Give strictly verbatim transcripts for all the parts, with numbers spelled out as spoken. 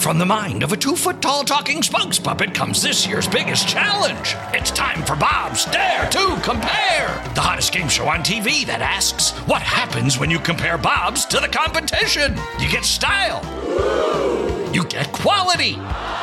from the mind of a two-foot-tall talking spokes puppet comes this year's biggest challenge. It's time for Bob's Dare to Compare, the hottest game show on T V that asks, what happens when you compare Bobs to the competition? You get style. You get quality.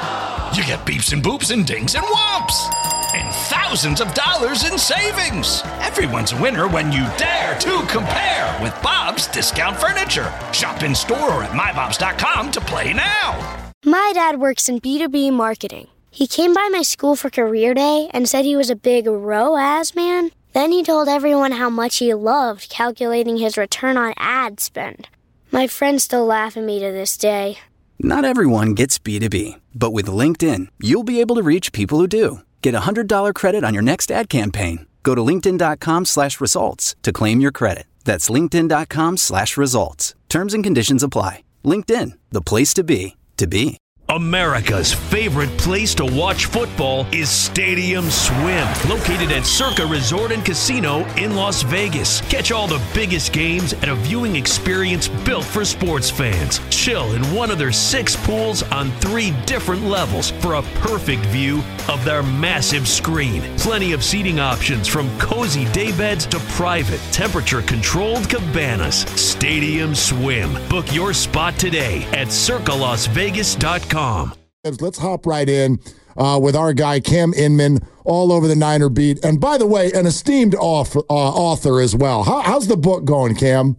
You get beeps and boops and dings and whomps. And thousands of dollars in savings. Everyone's a winner when you dare to compare with Bob's Discount Furniture. Shop in store or at my bobs dot com to play now. My dad works in B two B marketing. He came by my school for career day and said he was a big R O A S man. Then he told everyone how much he loved calculating his return on ad spend. My friends still laugh at me to this day. Not everyone gets B two B, but with LinkedIn, you'll be able to reach people who do. Get a one hundred dollars credit on your next ad campaign. Go to linkedin.com slash results to claim your credit. That's linkedin.com slash results. Terms and conditions apply. LinkedIn, the place to be, to be. America's favorite place to watch football is Stadium Swim, located at Circa Resort and Casino in Las Vegas. Catch all the biggest games at a viewing experience built for sports fans. Chill in one of their six pools on three different levels for a perfect view of their massive screen. Plenty of seating options from cozy daybeds to private, temperature-controlled cabanas. Stadium Swim. Book your spot today at circa las vegas dot com. Let's hop right in uh, with our guy, Cam Inman, all over the Niner beat. And by the way, an esteemed author, uh, author as well. How, how's the book going, Cam?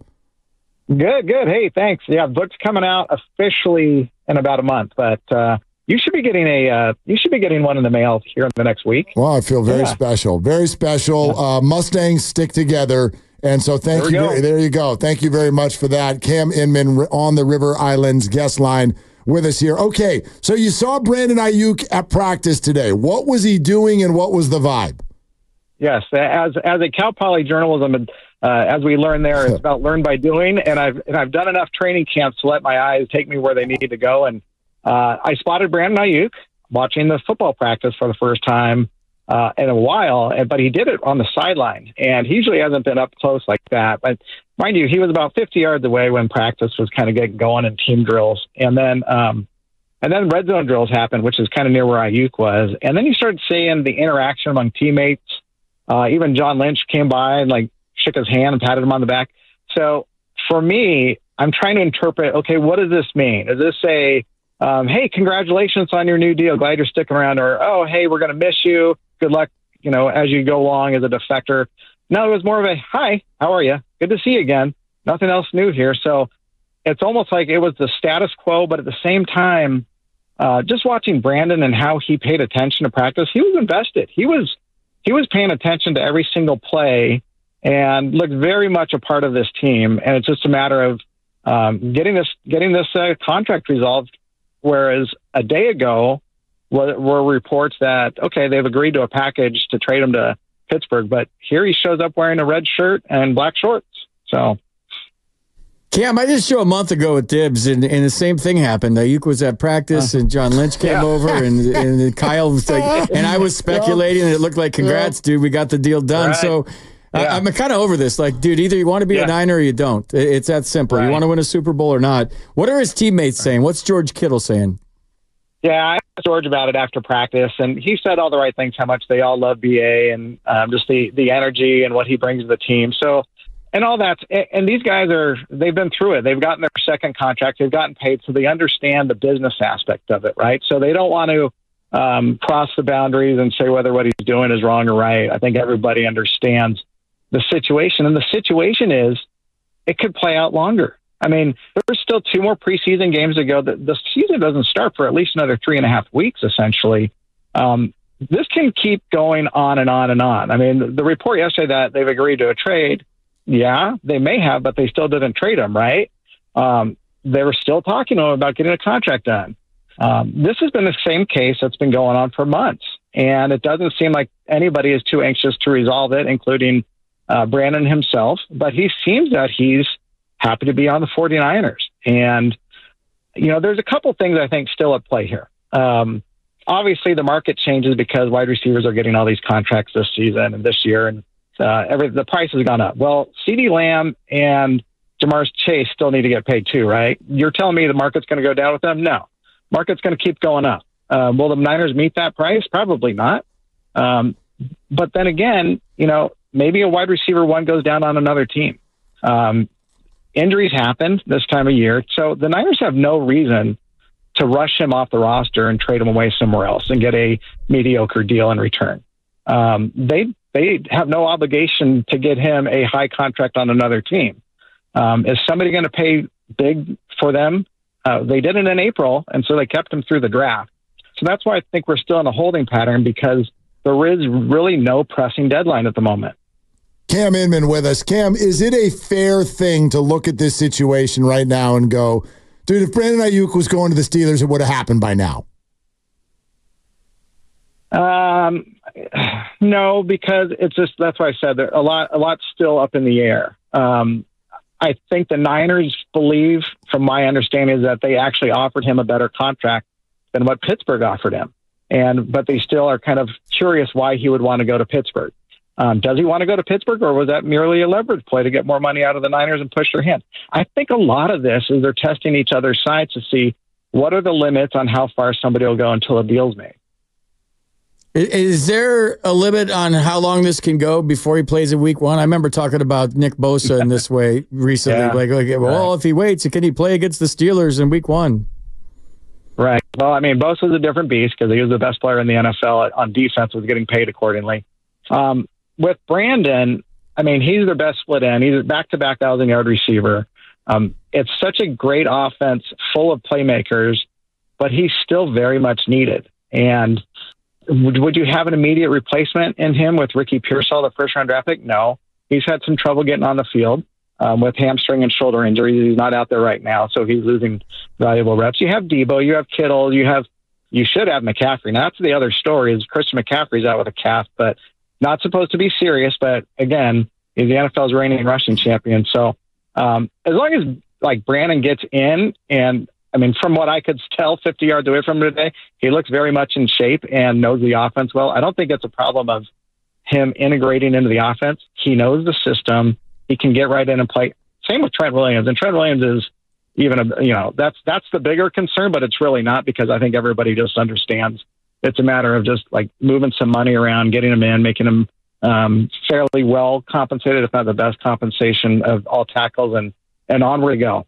Good, good. Hey, thanks. Yeah, book's coming out officially in about a month, but uh, you should be getting a uh, you should be getting one in the mail here in the next week. Well, I feel very yeah. special, very special. Yeah. Uh, Mustangs stick together. And so thank there you. Very, there you go. Thank you very much for that. Cam Inman on the River Islands guest line with us here. Okay, so you saw Brandon Aiyuk at practice today. What was he doing and what was the vibe? Yes, as as a Cal Poly journalism, uh, as we learn there, it's about learn by doing. And I've and I've done enough training camps to let my eyes take me where they need to go. And uh, I spotted Brandon Aiyuk watching the football practice for the first time uh, in a while, but he did it on the sideline. And he usually hasn't been up close like that. But mind you, he was about fifty yards away when practice was kind of getting going in team drills. And then um, and then red zone drills happened, which is kind of near where Aiyuk was. And then you started seeing the interaction among teammates. Uh, even John Lynch came by and like shook his hand and patted him on the back. So for me, I'm trying to interpret, okay, what does this mean? Is this a, um, hey, congratulations on your new deal. Glad you're sticking around. Or, oh, hey, we're going to miss you. Good luck, you know, as you go along as a defector. No, it was more of a, hi, how are you? Good to see you again. Nothing else new here. So it's almost like it was the status quo, but at the same time, uh, just watching Brandon and how he paid attention to practice, he was invested. He was he was paying attention to every single play and looked very much a part of this team. And it's just a matter of um, getting this getting this uh, contract resolved. Whereas a day ago were, were reports that, okay, they've agreed to a package to trade him to Pittsburgh, but here he shows up wearing a red shirt and black shorts. So, Cam, I just showed a month ago with Dibs, and, and the same thing happened. Ayuk was at practice, and John Lynch came yeah. over, and, and Kyle was like, and I was speculating, and it looked like, congrats, dude, we got the deal done. Right. So yeah. I, I'm kind of over this. Like, dude, either you want to be yeah. a Niner or you don't. It's that simple. Right. You want to win a Super Bowl or not. What are his teammates saying? What's George Kittle saying? Yeah, I asked George about it after practice, and he said all the right things, how much they all love B A and um, just the, the energy and what he brings to the team. So, and all that. And these guys are, they've been through it. They've gotten their second contract. They've gotten paid, so they understand the business aspect of it, right? So they don't want to um, cross the boundaries and say whether what he's doing is wrong or right. I think everybody understands the situation. And the situation is it could play out longer. I mean, there's still two more preseason games to go. The, the season doesn't start for at least another three and a half weeks, essentially. Um, this can keep going on and on and on. I mean, the report yesterday that they've agreed to a trade, yeah, they may have, but they still didn't trade him, right? Um, they were still talking to him about getting a contract done. Um, this has been the same case that's been going on for months, and it doesn't seem like anybody is too anxious to resolve it, including uh, Brandon himself. But he seems that he's happy to be on the 49ers. And, you know, there's a couple things I think still at play here. Um, obviously, the market changes because wide receivers are getting all these contracts this season and this year, and uh, every the price has gone up. Well, CeeDee Lamb and Jamar Chase still need to get paid too, right? You're telling me the market's going to go down with them? No. market's going to keep going up. Uh, will the Niners meet that price? Probably not. Um, but then again, you know, maybe a wide receiver one goes down on another team. Um, injuries happen this time of year. So the Niners have no reason to rush him off the roster and trade him away somewhere else and get a mediocre deal in return. Um, they they have no obligation to get him a high contract on another team. Um, is somebody going to pay big for them? Uh, they did it in April, and so they kept him through the draft. So that's why I think we're still in a holding pattern, because there is really no pressing deadline at the moment. Cam Inman with us. Cam, is it a fair thing to look at this situation right now and go, dude, if Brandon Ayuk was going to the Steelers, it would have happened by now? Um, no, because it's just, that's why I said there a lot, a lot's still up in the air. Um, I think the Niners believe, from my understanding, is that they actually offered him a better contract than what Pittsburgh offered him. And, but they still are kind of curious why he would want to go to Pittsburgh. Um, does he want to go to Pittsburgh, or was that merely a leverage play to get more money out of the Niners and push their hand? I think a lot of this is they're testing each other's sides to see what are the limits on how far somebody will go until a deal's made. Is there a limit on how long this can go before he plays in week one? I remember talking about Nick Bosa in this way recently. Yeah. Like, like, well, right. if he waits, can he play against the Steelers in week one? Right. Well, I mean, Bosa's a different beast because he was the best player in the N F L on defense, was getting paid accordingly. Um, with Brandon, I mean, he's their best split end. He's a back-to-back thousand-yard receiver. Um, it's such a great offense full of playmakers, but he's still very much needed. And would, would you have an immediate replacement in him with Ricky Pearsall, the first-round draft pick? No. He's had some trouble getting on the field um, with hamstring and shoulder injuries. He's not out there right now, so he's losing valuable reps. You have Debo, you have Kittle, you have you should have McCaffrey. Now, that's the other story, is Christian McCaffrey's out with a calf, but not supposed to be serious. But again, he's the N F L's reigning rushing champion. So um, as long as like Brandon gets in, and I mean, from what I could tell fifty yards away from him today, he looks very much in shape and knows the offense well. I don't think it's a problem of him integrating into the offense. He knows the system. He can get right in and play. Same with Trent Williams. And Trent Williams is even, a, you know, that's, that's the bigger concern, but it's really not, because I think everybody just understands it's a matter of just like moving some money around, getting him in, making him um, fairly well compensated, if not the best compensation of all tackles, and, and on we go.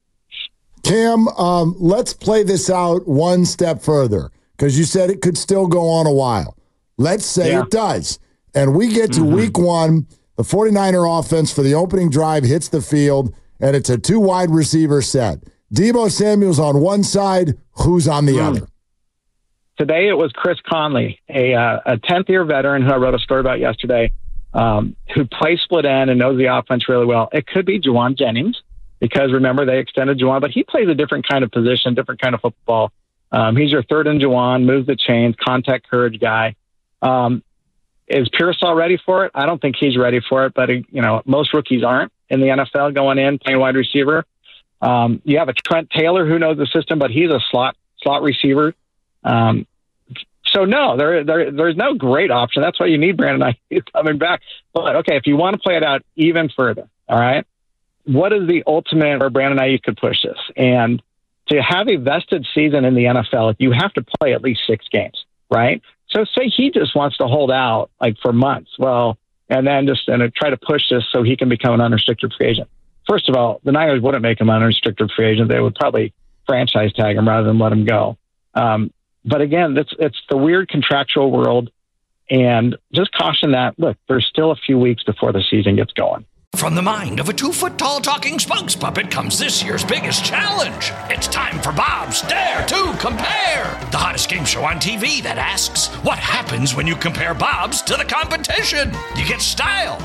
Cam, um, let's play this out one step further, because you said it could still go on a while. Let's say yeah. it does. And we get to mm-hmm. week one, the 49er offense for the opening drive hits the field, and it's a two wide receiver set. Deebo Samuel's on one side. Who's on the mm. other? Today it was Chris Conley, a uh, a tenth-year veteran who I wrote a story about yesterday, um, who plays split end and knows the offense really well. It could be Juwan Jennings, because remember, they extended Juwan, but he plays a different kind of position, different kind of football. Um, he's your third and Juwan, moves the chains, contact courage guy. Um, is Pearsall ready for it? I don't think he's ready for it, but, you know, most rookies aren't in the N F L going in, playing wide receiver. Um, you have a Trent Taylor who knows the system, but he's a slot slot receiver. Um, so no, there, there, there's no great option. That's why you need Brandon Ayuk coming back. But okay, if you want to play it out even further, all right, what is the ultimate where Brandon Ayuk could push this? And to have a vested season in the N F L, you have to play at least six games, right? So say he just wants to hold out like for months, well, and then just and try to push this so he can become an unrestricted free agent. First of all, the Niners wouldn't make him an unrestricted free agent. They would probably franchise tag him rather than let him go. Um, but again, it's, it's the weird contractual world, and just caution that, look, there's still a few weeks before the season gets going. From the mind of a two-foot-tall talking spokes puppet comes this year's biggest challenge. It's time for Bob's Dare to Compare, the hottest game show on T V that asks, what happens when you compare Bob's to the competition? You get style.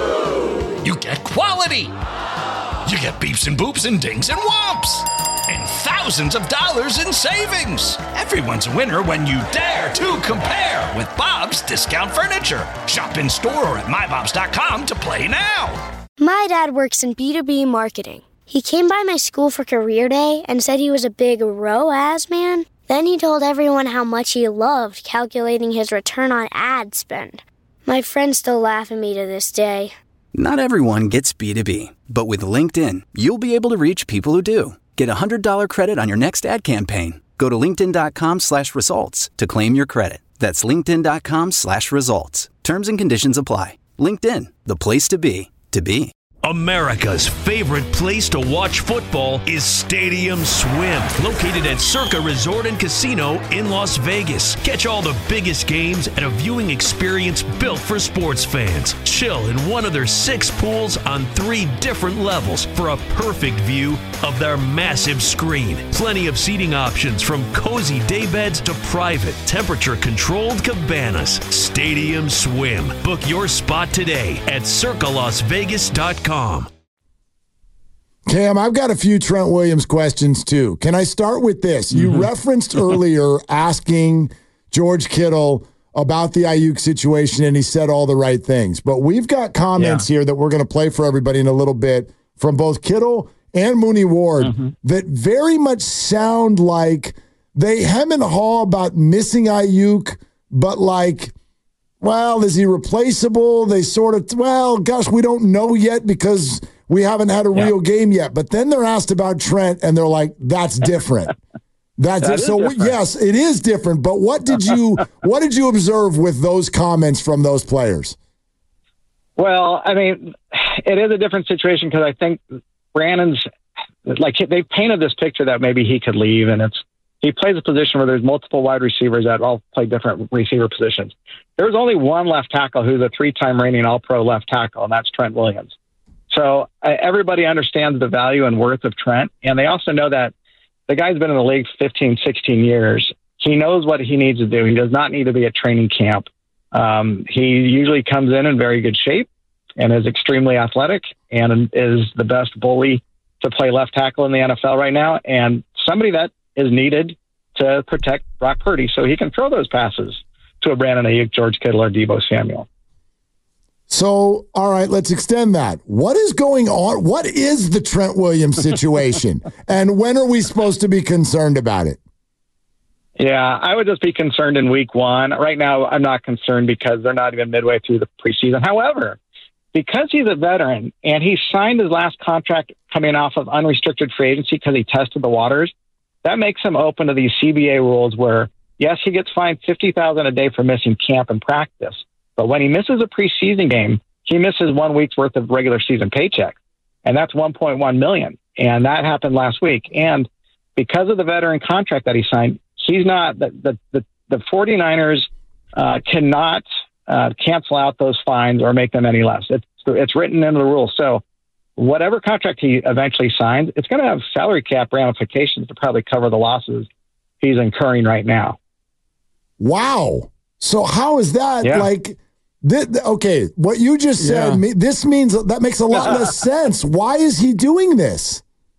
You get quality. You get beeps and boops and dings and whomps. And thousands of dollars in savings. Everyone's a winner when you dare to compare with Bob's Discount Furniture. Shop in store or at my bobs dot com to play now. My dad works in B two B marketing. He came by my school for career day and said he was a big R O A S man. Then he told everyone how much he loved calculating his return on ad spend. My friends still laugh at me to this day. Not everyone gets B two B, but with LinkedIn, you'll be able to reach people who do. Get a one hundred dollars credit on your next ad campaign. Go to linkedin.com slash results to claim your credit. That's linkedin.com slash results. Terms and conditions apply. LinkedIn, the place to be, to be. America's favorite place to watch football is Stadium Swim, located at Circa Resort and Casino in Las Vegas. Catch all the biggest games at a viewing experience built for sports fans. Chill in one of their six pools on three different levels for a perfect view of their massive screen. Plenty of seating options from cozy daybeds to private, temperature-controlled cabanas. Stadium Swim. Book your spot today at circa las vegas dot com. Cam, I've got a few Trent Williams questions too. Can I start with this? You mm-hmm. referenced earlier asking George Kittle about the Ayuk situation, and he said all the right things. But we've got comments yeah. here that we're going to play for everybody in a little bit from both Kittle and Mooney Ward mm-hmm. that very much sound like they hem and haw about missing Ayuk, but like, well, is he replaceable? They sort of, well, gosh, we don't know yet because we haven't had a yeah. real game yet. But then they're asked about Trent, and they're like, that's different. That's that it. So different. yes, it is different. But what did you what did you observe with those comments from those players? Well, I mean, it is a different situation because I think Brandon's like they painted this picture that maybe he could leave, and it's he plays a position where there's multiple wide receivers that all play different receiver positions. There's only one left tackle who's a three-time reigning All-Pro left tackle, and that's Trent Williams. So uh, everybody understands the value and worth of Trent, and they also know that the guy's been in the league fifteen, sixteen years. He knows what he needs to do. He does not need to be at training camp. Um, he usually comes in in very good shape and is extremely athletic and is the best bully to play left tackle in the N F L right now, and somebody that is needed to protect Brock Purdy so he can throw those passes to a Brandon Ayuk, George Kittle, or Deebo Samuel. So, all right, let's extend that. What is going on? What is the Trent Williams situation? And when are we supposed to be concerned about it? Yeah, I would just be concerned in week one. Right now, I'm not concerned because they're not even midway through the preseason. However, because he's a veteran and he signed his last contract coming off of unrestricted free agency because he tested the waters, that makes him open to these C B A rules where, yes, he gets fined fifty thousand dollars a day for missing camp and practice. But when he misses a preseason game, he misses one week's worth of regular season paycheck. And that's one point one million dollars. And that happened last week. And because of the veteran contract that he signed, he's not, the, the, the, the 49ers uh, cannot uh, cancel out those fines or make them any less. It's, it's written into the rules. So whatever contract he eventually signed, it's going to have salary cap ramifications to probably cover the losses he's incurring right now. Wow. So how is that yeah. like, th- okay, what you just said, yeah. me, this means that makes a lot less sense. Why is he doing this?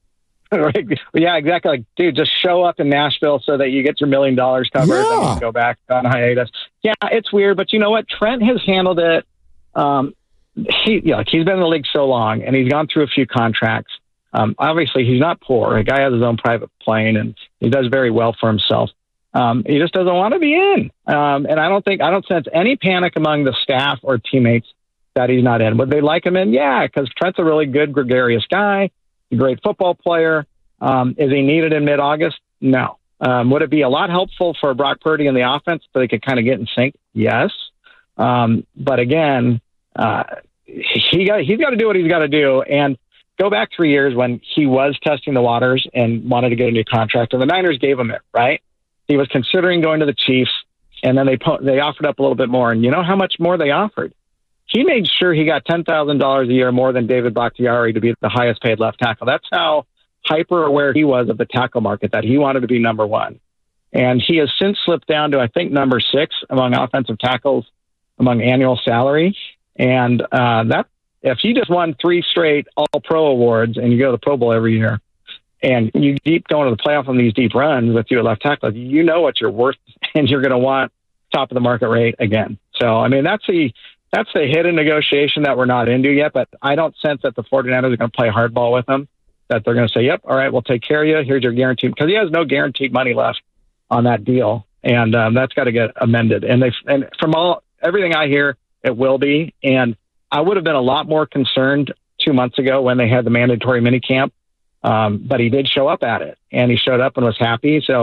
Yeah, exactly. Like, dude, just show up in Nashville so that you get your million dollars covered yeah. and then you go back on hiatus. Yeah, it's weird, but you know what? Trent has handled it. Um, he, yeah, like he's been in the league so long and he's gone through a few contracts. Um, obviously, he's not poor. The guy has his own private plane and he does very well for himself. Um, he just doesn't want to be in. Um, and I don't think, I don't sense any panic among the staff or teammates that he's not in. Would they like him in? Yeah, because Trent's a really good, gregarious guy, a great football player. Um, is he needed in mid-August? No. Um, would it be a lot helpful for Brock Purdy in the offense so they could kind of get in sync? Yes. Um, but again, uh, he got, he's got to do what he's got to do. And go back three years when he was testing the waters and wanted to get a new contract, and the Niners gave him it, right? He was considering going to the Chiefs, and then they po- they offered up a little bit more. And you know how much more they offered? He made sure he got ten thousand dollars a year more than David Bakhtiari to be the highest paid left tackle. That's how hyper aware he was of the tackle market, that he wanted to be number one. And he has since slipped down to, I think, number six among offensive tackles among annual salary. And uh, that if you just won three straight All-Pro awards and you go to the Pro Bowl every year, and you keep going to the playoff on these deep runs with you at left tackle, you know what you're worth, and you're going to want top of the market rate again. So, I mean, that's the that's the hidden negotiation that we're not into yet, but I don't sense that the 49ers are going to play hardball with him, that they're going to say, yep, all right, we'll take care of you. Here's your guarantee, because he has no guaranteed money left on that deal, and um, that's got to get amended. And they and from all everything I hear, it will be. And I would have been a lot more concerned two months ago when they had the mandatory minicamp. Um, but he did show up at it, and he showed up and was happy. So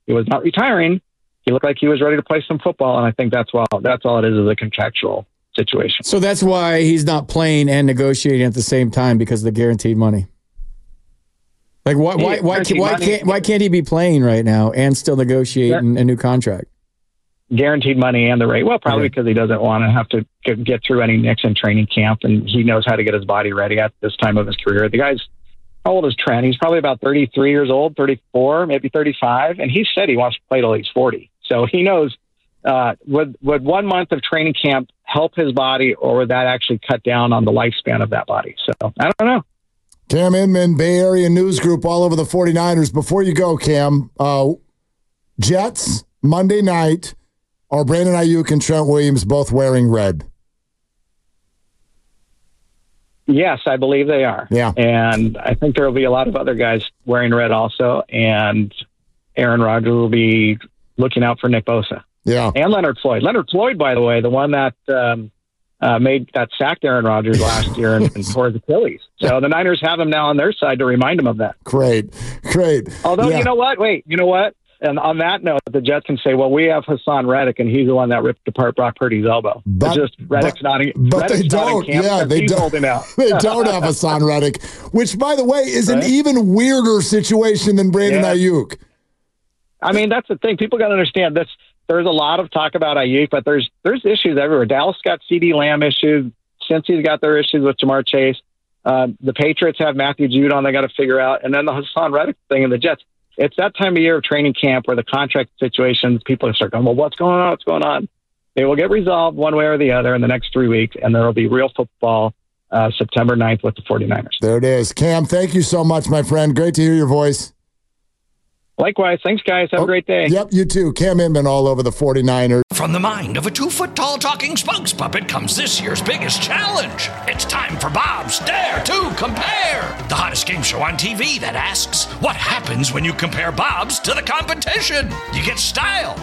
He was not retiring. He looked like he was ready to play some football, and I think that's well, that's all it is, is a contractual situation. So that's why he's not playing and negotiating at the same time, because of the guaranteed money. Like why why why, why, why can't why can't he be playing right now and still negotiating a new contract? Guaranteed money and the rate. Well, probably okay. because he doesn't want to have to get, get through any nicks in training camp, and he knows how to get his body ready at this time of his career. The guy's, how old is Trent? He's probably about thirty-three years old, thirty-four, maybe thirty-five, and he said he wants to play till he's forty. So he knows, uh, would, would one month of training camp help his body, or would that actually cut down on the lifespan of that body? So I don't know. Cam Inman, Bay Area News Group, all over the 49ers. Before you go, Cam, uh, Jets, Monday night, are Brandon Ayuk and Trent Williams both wearing red? Yes, I believe they are. Yeah. And I think there will be a lot of other guys wearing red also, and Aaron Rodgers will be looking out for Nick Bosa. Yeah. And Leonard Floyd. Leonard Floyd, by the way, the one that um, uh, made that sacked Aaron Rodgers last year and, and tore his Achilles. So the Niners have him now on their side to remind him of that. Great, great. Although, yeah. you know what? Wait, you know what? And on that note, the Jets can say, well, we have Hassan Reddick, and he's the one that ripped apart Brock Purdy's elbow. But, it's just Reddick's but, not in, but Reddick's they don't. Yeah, they don't. Holding out. They don't have Hassan Reddick, which, by the way, is right? an even weirder situation than Brandon yeah. Ayuk. I mean, that's the thing. People got to understand this. There's a lot of talk about Ayuk, but there's there's issues everywhere. Dallas got CeeDee Lamb issues. Cincy's got their issues with Jamar Chase. Uh, the Patriots have Matthew Judon they got to figure out. And then the Hassan Reddick thing in the Jets. It's that time of year of training camp where the contract situations, people start going, well, what's going on? What's going on? They will get resolved one way or the other in the next three weeks, and there will be real football uh, September ninth with the 49ers. There it is. Cam, thank you so much, my friend. Great to hear your voice. Likewise. Thanks, guys. Have oh, a great day. Yep, you too. Cam Inman all over the 49ers. From the mind of a two-foot-tall talking spokes puppet comes this year's biggest challenge. It's time for Bob's Dare to Compare, the hottest game show on T V that asks, what happens when you compare Bob's to the competition? You get style.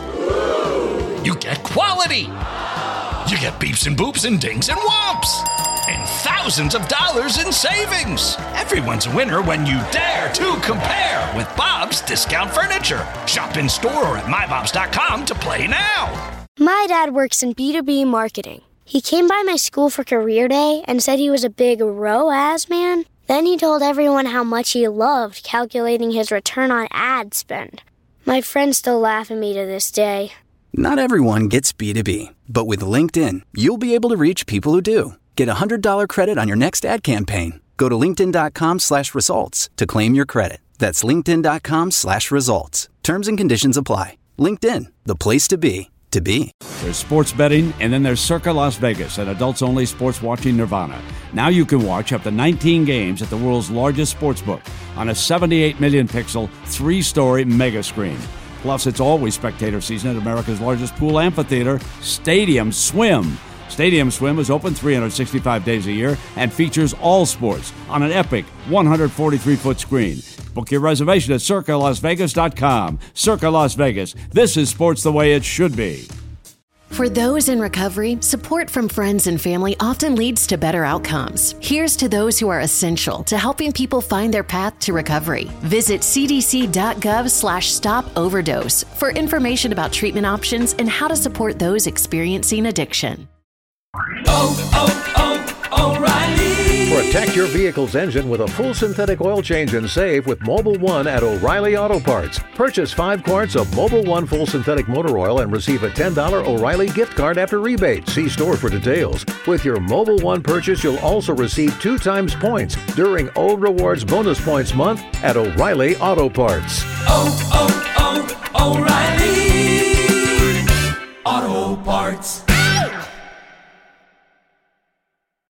You get quality. You get beeps and boops and dings and whomps. And thousands of dollars in savings. Everyone's a winner when you dare to compare with Bob's Discount Furniture. Shop in store or at my bobs dot com to play now. My dad works in B two B marketing. He came by my school for career day and said he was a big R O A S man. Then he told everyone how much he loved calculating his return on ad spend. My friends still laugh at me to this day. Not everyone gets B two B, but with LinkedIn, you'll be able to reach people who do. Get a one hundred dollars credit on your next ad campaign. Go to linkedin.com slash results to claim your credit. That's linkedin.com slash results. Terms and conditions apply. LinkedIn, the place to be, to be. There's sports betting, and then there's Circa Las Vegas, an adults-only sports watching nirvana. Now you can watch up to nineteen games at the world's largest sportsbook on a seventy-eight million pixel, three-story mega screen. Plus, it's always spectator season at America's largest pool amphitheater, Stadium Swim. Stadium Swim is open three hundred sixty-five days a year and features all sports on an epic one hundred forty-three foot screen. Book your reservation at circa las vegas dot com. Circa Las Vegas. This is sports the way it should be. For those in recovery, support from friends and family often leads to better outcomes. Here's to those who are essential to helping people find their path to recovery. Visit cdc.gov slash stop overdose for information about treatment options and how to support those experiencing addiction. Oh, oh, oh, O'Reilly. Protect your vehicle's engine with a full synthetic oil change and save with Mobil one at O'Reilly Auto Parts. Purchase five quarts of Mobil one full synthetic motor oil and receive a ten dollars O'Reilly gift card after rebate. See store for details. With your Mobil one purchase, you'll also receive two times points during O Rewards Bonus Points Month at O'Reilly Auto Parts. Oh, oh, oh, O'Reilly